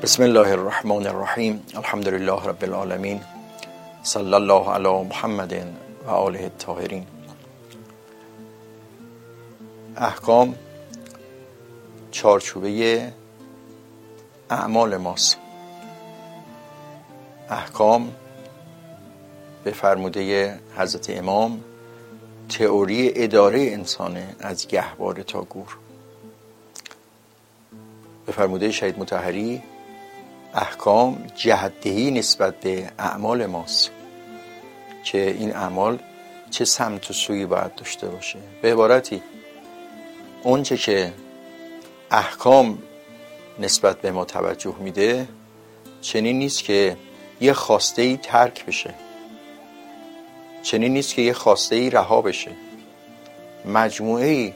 بسم الله الرحمن الرحیم. الحمد لله رب العالمین. صلی الله علی محمد و آله الطاهرین. احکام چارچوبه اعمال ماست. احکام به فرموده حضرت امام تئوری اداره انسانه از گهواره تا گور. به فرموده شهید مطهری احکام جهت‌دهی نسبت به اعمال ماست که این اعمال چه سمت و سویی باید داشته باشه. به عبارتی اونچه که احکام نسبت به ما توجه میده چنین نیست که یه خواسته‌ای ترک بشه، چنین نیست که یه خواسته‌ای رها بشه. مجموعه‌ای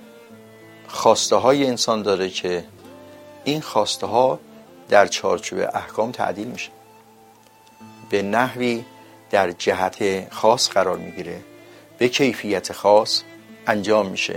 خواسته های انسان داره که این خواسته ها در چارچوب احکام تعدیل میشه، به نحوی در جهت خاص قرار میگیره، به کیفیت خاص انجام میشه.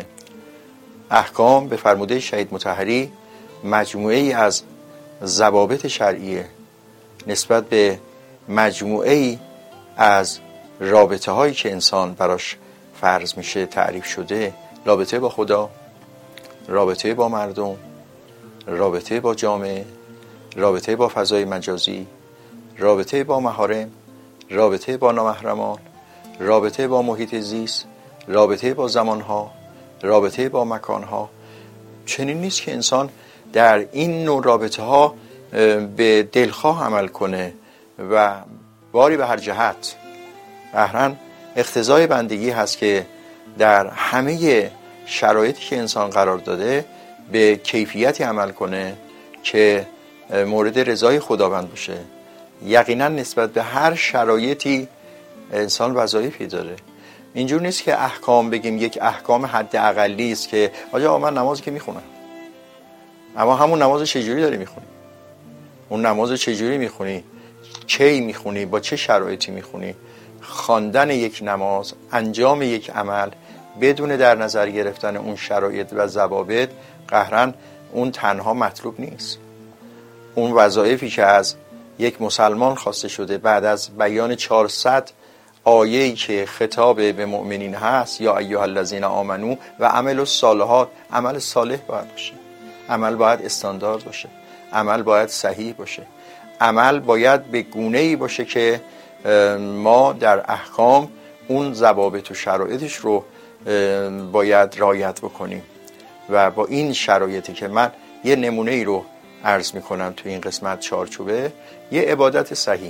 احکام به فرموده شهید مطهری مجموعه ای از ضوابط شرعیه نسبت به مجموعه ای از رابطه هایی که انسان براش فرض میشه تعریف شده. رابطه با خدا، رابطه با مردم، رابطه با جامعه، رابطه با فضای مجازی، رابطه با محارم، رابطه با نامحرمان، رابطه با محیط زیست، رابطه با زمانها، رابطه با مکانها. چنین نیست که انسان در این نوع رابطه ها به دلخواه عمل کنه و باری به هر جهت. قهراً اقتضای بندگی هست که در همه شرایطی که انسان قرار داده به کیفیتی عمل کنه که مورد رضای خداوند باشه. یقینا نسبت به هر شرایطی انسان وظایفی داره. اینجور نیست که احکام بگیم یک احکام حد اقلی است که آقا من نمازی که میخونم، اما همون نماز چجوری داری میخونی؟ اون نماز چجوری میخونی؟ کی میخونی؟ با چه شرایطی میخونی؟ خواندن یک نماز، انجام یک عمل بدون در نظر گرفتن اون شرایط و ضوابط قهراً اون تنها مطلوب نیست. اون وظایفی که از یک مسلمان خواسته شده بعد از بیان 400 آیه‌ای که خطاب به مؤمنین هست، یا ایها الذین آمنو و عملوا الصالحات، عمل صالح باید باشه، عمل باید استاندارد باشه، عمل باید صحیح باشه، عمل باید به گونه‌ای باشه که ما در احکام اون ضوابط و شرایطش رو باید رعایت بکنیم. و با این شرایطی که من یه نمونه ای رو عرض میکنم تو این قسمت چارچوبه، یه عبادت صحیح،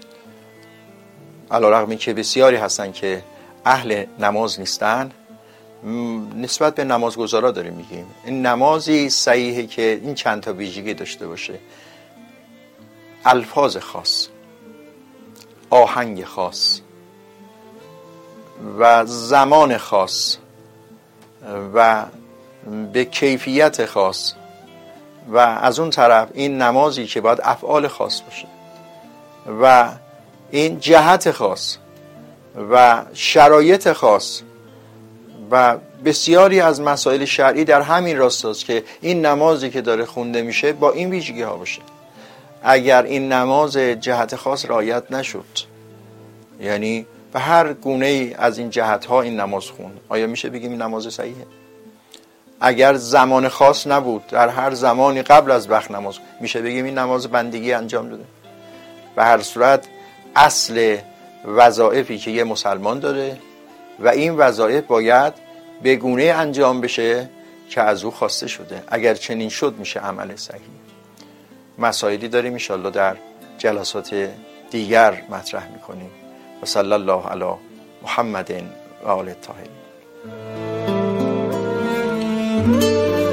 علی‌رغم این که بسیاری هستن که اهل نماز نیستن، نسبت به نمازگزارا داریم میگیم این نمازی صحیحه که این چند تا ویژگی داشته باشه: الفاظ خاص، آهنگ خاص و زمان خاص و به کیفیت خاص، و از اون طرف این نمازی که باید افعال خاص باشه و این جهت خاص و شرایط خاص و بسیاری از مسائل شرعی در همین راستاست که این نمازی که داره خونده میشه با این ویژگی ها باشه. اگر این نماز جهت خاص رعایت نشد، یعنی به هر گونه ای از این جهت ها این نماز خوند، آیا میشه بگیم این نماز صحیحه؟ اگر زمان خاص نبود، در هر زمانی قبل از وقت نماز، میشه بگیم این نماز بندگی انجام داده؟ به هر صورت اصل وظایفی که یه مسلمان داره و این وظایف باید به گونه انجام بشه که از او خواسته شده. اگر چنین شد میشه عمل صحیح. مسائلی داریم ان شاءالله در جلسات دیگر مطرح میکنیم. و صلی الله علی محمد و آله الطاهرین.